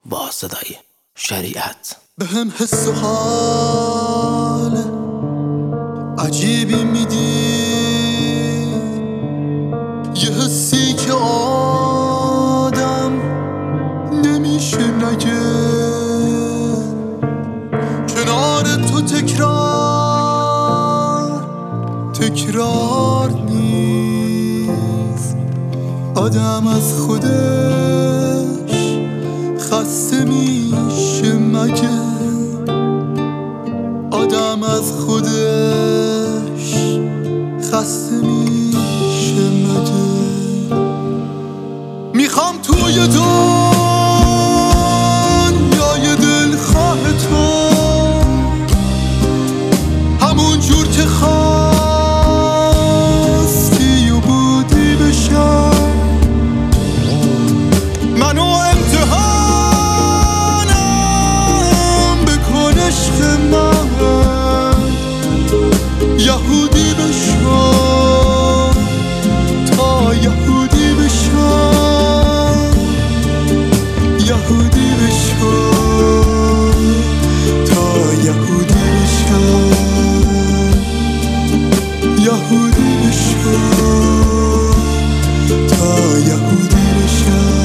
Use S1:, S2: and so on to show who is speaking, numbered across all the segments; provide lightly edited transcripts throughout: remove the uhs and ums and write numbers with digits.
S1: با صدای شریعت.
S2: به هم حس و حال عجیبی میدی، یه حسی که آدم نمیشه نگه. کنار تو تکرار نیست، آدم از خودش خسته میشه مگه. آدم از خودش خسته میشه مگه. میخوام توی دنیای دلخواه تو همون جور که خواستی و بودی بشم. منو امتحانم بکن عشق من، یهودی بشم تا یهودی بشم، یهودی بشم تا یهودی بشم، یهودی بشم تا یهودی بشم.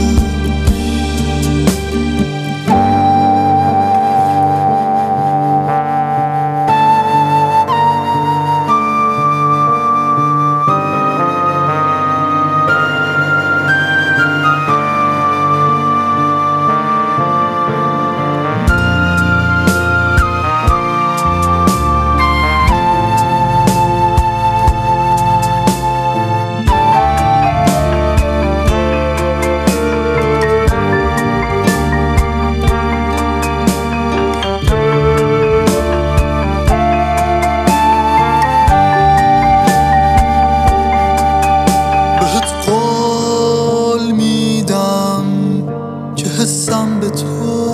S2: حسم به تو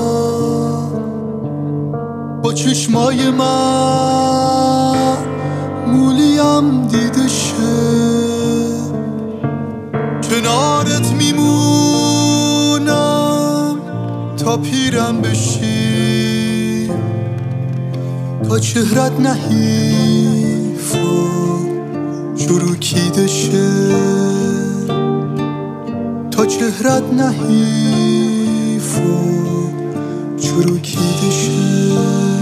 S2: با چشمای معمولیم دیده شه. کنارت میمونم تا پیرم بشی، تا چهرت نحیف و چروکیده شه، تا چهرت نحیف و چروکیده شه.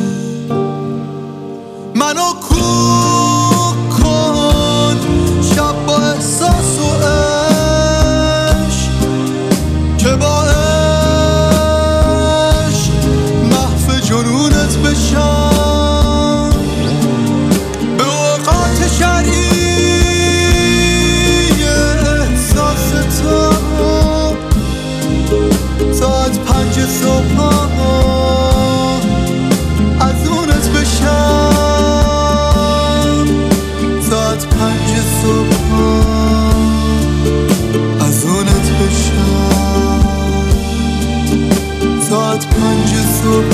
S2: منو کوک کن شب با احساس و عشق، که با عشق محو جنونت بشم. به اوقات شرعی احساس تو ساعت 5 صبح از اونت بشم، ساعت 5 صبح از اونت بشم، ساعت 5 صبح